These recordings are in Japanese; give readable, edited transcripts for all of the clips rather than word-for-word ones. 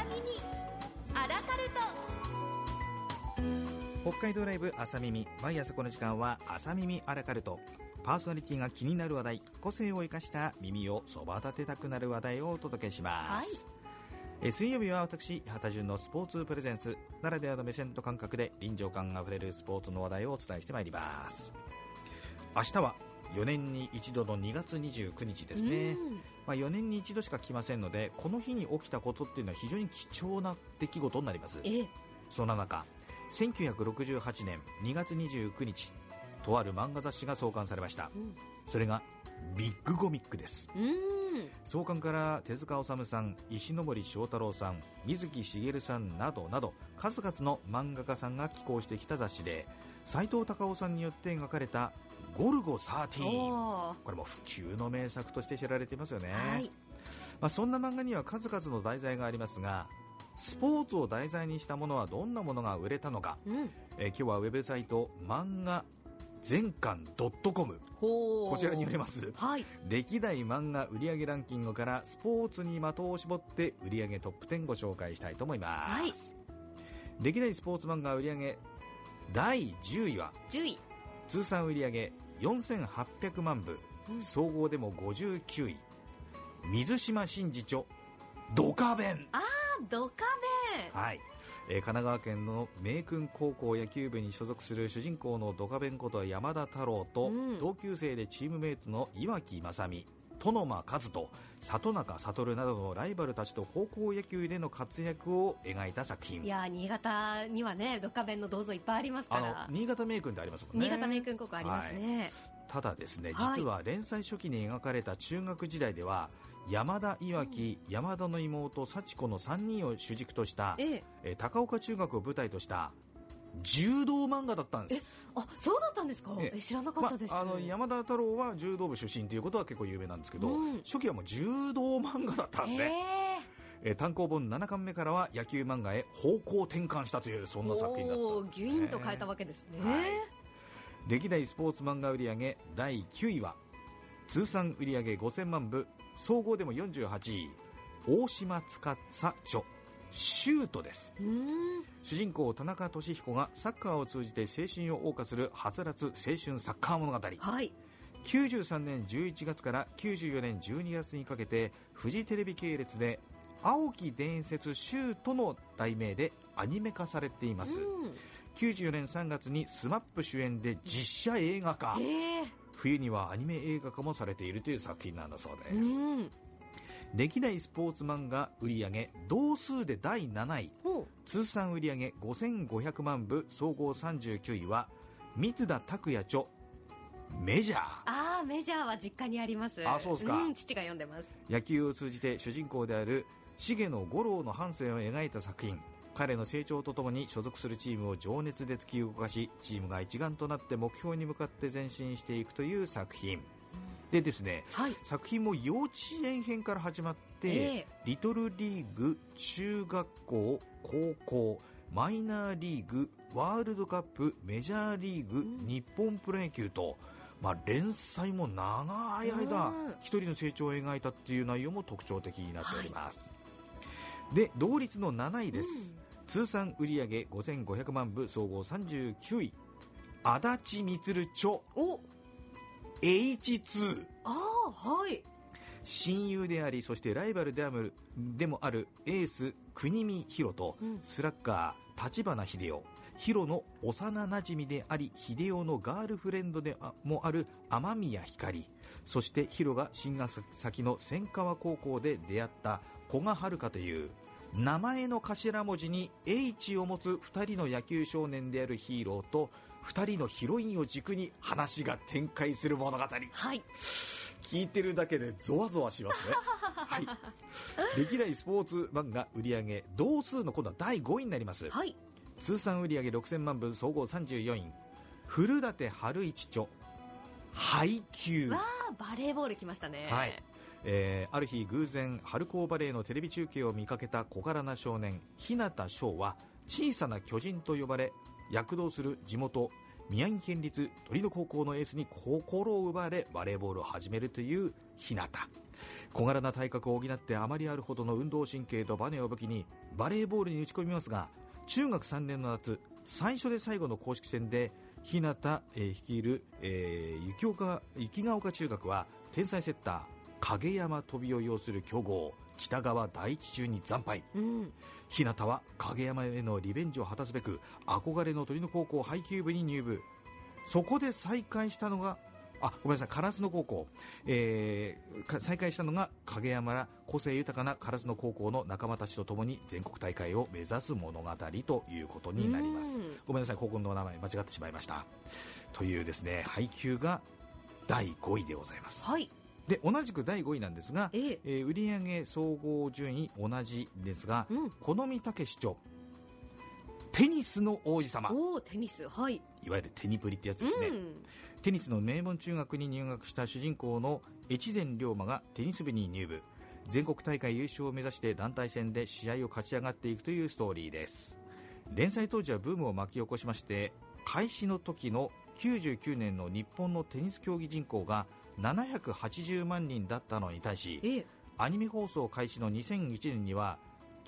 耳アラカルト。 北海道ライブ朝耳、毎朝この時間は朝耳アラカルト。パーソナリティが気になる話題、個性を生かした耳をそば立てたくなる話題をお届けします、水曜日は私八幡純のスポーツプレゼンスならではの目線と感覚で臨場感あふれるスポーツの話題をお伝えしてまいります。明日は4年に一度の2月29日ですね。4年に一度しか来ませんので、この日に起きたことっていうのは非常に貴重な出来事になります。そんな中、1968年2月29日、とある漫画雑誌が創刊されました。それがビッグコミックです。創刊から手塚治虫さん、石ノ森章太郎さん、水木しげるさんなどなど数々の漫画家さんが寄稿してきた雑誌で、斎藤隆夫さんによって描かれたゴルゴ13、これも不朽の名作として知られていますよね。そんな漫画には数々の題材がありますが、スポーツを題材にしたものはどんなものが売れたのか、今日はウェブサイト漫画全巻 .com こちらによります、歴代漫画売上ランキングからスポーツに的を絞って売上トップ10ご紹介したいと思います、歴代スポーツ漫画売上第10位は通算売上4800万部、総合でも59位、水島新司著ドカベン。 ドカベン、 神奈川県の明訓高校野球部に所属する主人公のドカベンこと山田太郎と、同級生でチームメイトの岩城正美、殿間一斗、里中悟などのライバルたちと高校野球での活躍を描いた作品。 いや、新潟にはね、ドカベンの銅像いっぱいありますから。 新潟明訓ってありますもんね。 新潟明訓高校ありますね、 ただですね、実は連載初期に描かれた中学時代では、山田、岩城、山田の妹幸子の3人を主軸とした、高岡中学を舞台とした柔道漫画だったんです。 そうだったんですか。知らなかったです。 山田太郎は柔道部出身ということは結構有名なんですけど、初期はもう柔道漫画だったんですね。単行本7巻目からは野球漫画へ方向転換したという、そんな作品だったんです、 ギュインと変えたわけですね、 歴代スポーツ漫画売上第9位は通算売上5000万部、総合でも48位、大島司著シュートです。主人公田中俊彦がサッカーを通じて青春を謳歌するはつらつ青春サッカー物語、93年11月から94年12月にかけてフジテレビ系列で青き伝説シュートの題名でアニメ化されています。94年3月にスマップ主演で実写映画化、冬にはアニメ映画化もされているという作品なんだそうです。歴代スポーツ漫画売上同数で第7位、通算売上5500万部、総合39位は三田拓也著メジャー。 メジャーは実家にあります。 そうですか。 父が読んでます。 野球を通じて主人公である重野五郎の半生を描いた作品。彼の成長とともに所属するチームを情熱で突き動かし、チームが一丸となって目標に向かって前進していくという作品でですね、作品も幼稚園編から始まって、リトルリーグ、中学校、高校、マイナーリーグ、ワールドカップ、メジャーリーグ、日本プロ野球と、連載も長い間一人の成長を描いたっていう内容も特徴的になっております、で同率の7位です、通算売上5500万部、総合39位、足立満著H2。親友であり、そしてライバルでもあるエース国見弘と、スラッガー立花秀夫、弘の幼なじみであり秀夫のガールフレンドでもある雨宮ひかり、そして弘が進学先の千川高校で出会った古賀遥という名前の頭文字に H を持つ2人の野球少年であるヒーローと2人のヒロインを軸に話が展開する物語、聞いてるだけでゾワゾワしますね歴代スポーツ漫画売上同数の今度は第5位になります、通算売上6000万部、総合34位、古舘春一著配球。 バレーボール来ましたね。 ある日偶然春高バレーのテレビ中継を見かけた小柄な少年日向翔は小さな巨人と呼ばれ、躍動する地元宮城県立鳥野高校のエースに心を奪われバレーボールを始めるという日向。 小柄な体格を補ってあまりあるほどの運動神経とバネを武器にバレーボールに打ち込みますが、中学3年の夏、最初で最後の公式戦で日向、率いる、雪ヶ丘中学は天才セッター影山飛びを擁する強豪北川第一中に惨敗、日向は影山へのリベンジを果たすべく憧れの鳥野高校配球部に入部。そこで再開したのがごめんなさい、烏野高校、再開したのが影山ら個性豊かな烏野高校の仲間たちとともに全国大会を目指す物語ということになります。ごめんなさい、高校の名前間違ってしまいましたというですね、配球が第5位でございます。 はい。 で同じく第5位なんですが、売上総合順位同じですが、好見武市長、テニスの王子様、 テニス、はい、 いわゆるテニプリってやつですね、テニスの名門中学に入学した主人公の越前龍馬がテニス部に入部、全国大会優勝を目指して団体戦で試合を勝ち上がっていくというストーリーです。連載当時はブームを巻き起こしまして、開始の時の99年の日本のテニス競技人口が780万人だったのに対し、アニメ放送開始の2001年には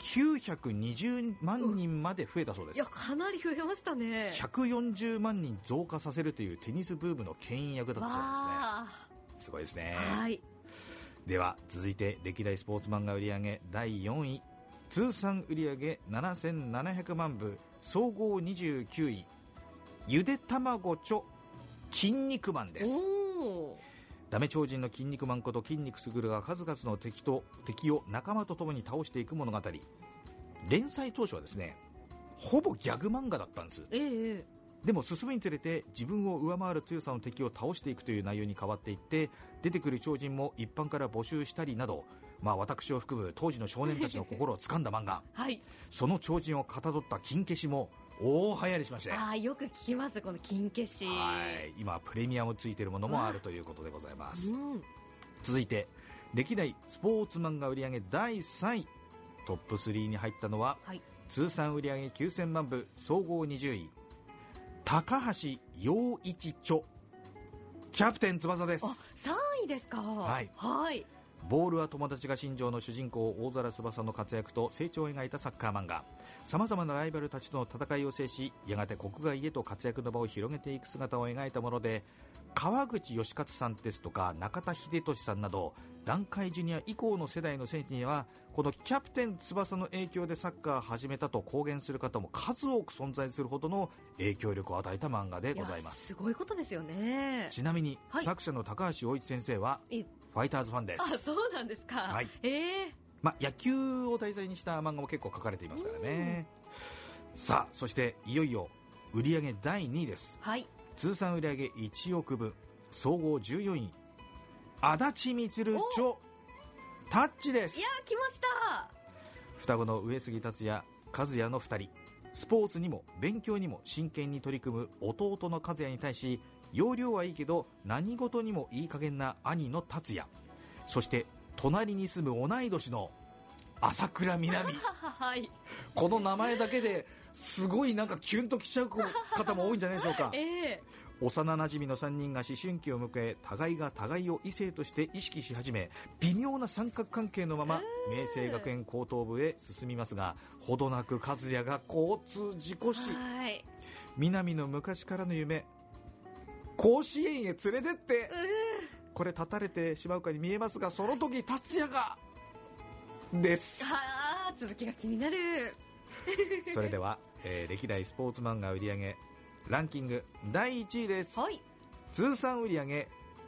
920万人まで増えたそうです。 いや、かなり増えましたね。 140万人増加させるというテニスブームの牽引役だったそうですね。すごいですね。 はい。 では続いて歴代スポーツ漫画売上第4位、通算売上7700万部、総合29位、ゆで卵ちょ筋肉マンです。ダメ超人の筋肉マンこと筋肉すぐるが数々の敵を仲間と共に倒していく物語。連載当初はですね、ほぼギャグ漫画だったんです。でも進むにつれて自分を上回る強さの敵を倒していくという内容に変わっていって、出てくる超人も一般から募集したりなど、私を含む当時の少年たちの心を掴んだ漫画、はい、その超人をかたどった金消しも大流行りしまして、 よく聞きます、この金消し。 今プレミアムついているものもあるということでございます。続いて歴代スポーツ漫画売上第3位、トップ3に入ったのは、通算売上9000万部、総合20位、高橋陽一著キャプテン翼です。 3位ですか。 はい、ボールは友達が心情の主人公大空翼の活躍と成長を描いたサッカー漫画。さまざまなライバルたちとの戦いを制し、やがて国外へと活躍の場を広げていく姿を描いたもので、川口義勝さんですとか中田英寿さんなど団塊ジュニア以降の世代の選手には、このキャプテン翼の影響でサッカーを始めたと公言する方も数多く存在するほどの影響力を与えた漫画でございます。 すごいことですよね。 ちなみに、作者の高橋陽一先生はファイターズファンです。 そうなんですか。 野球を題材にした漫画も結構書かれていますからね。さあ、そしていよいよ売上第2位です。通算売上1億部、総合14位、足立みつる著タッチです。 いや、来ました。 双子の上杉達也和也の2人、スポーツにも勉強にも真剣に取り組む弟の和也に対し、要領はいいけど何事にもいい加減な兄の達也、そして隣に住む同い年の朝倉みなみこの名前だけですごいなんかキュンときちゃう方も多いんじゃないでしょうか。幼なじみの3人が思春期を迎え、互いが互いを異性として意識し始め、微妙な三角関係のまま明星学園高等部へ進みますが、ほどなく和也が交通事故死。南の昔からの夢、甲子園へ連れてって、これ立たれてしまうかに見えますが、その時達也がです。 続きが気になる。 それでは、歴代スポーツ漫画売上ランキング第1位です。通算売上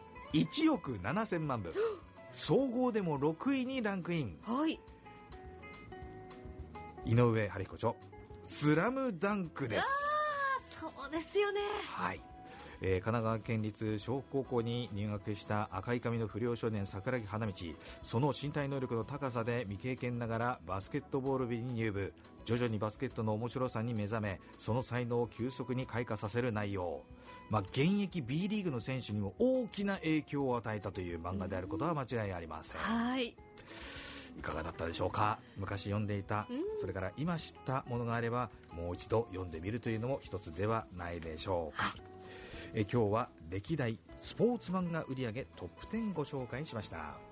1億7000万部、総合でも6位にランクイン。井上春彦著スラムダンクです。 そうですよね。 神奈川県立湘北高校に入学した赤い髪の不良少年桜木花道、その身体能力の高さで未経験ながらバスケットボール部に入部、徐々にバスケットの面白さに目覚め、その才能を急速に開花させる内容。現役 B リーグの選手にも大きな影響を与えたという漫画であることは間違いありません。いかがだったでしょうか。昔読んでいた、それから今知ったものがあればもう一度読んでみるというのも一つではないでしょうか。今日は歴代スポーツ漫画売上トップ10ご紹介しました。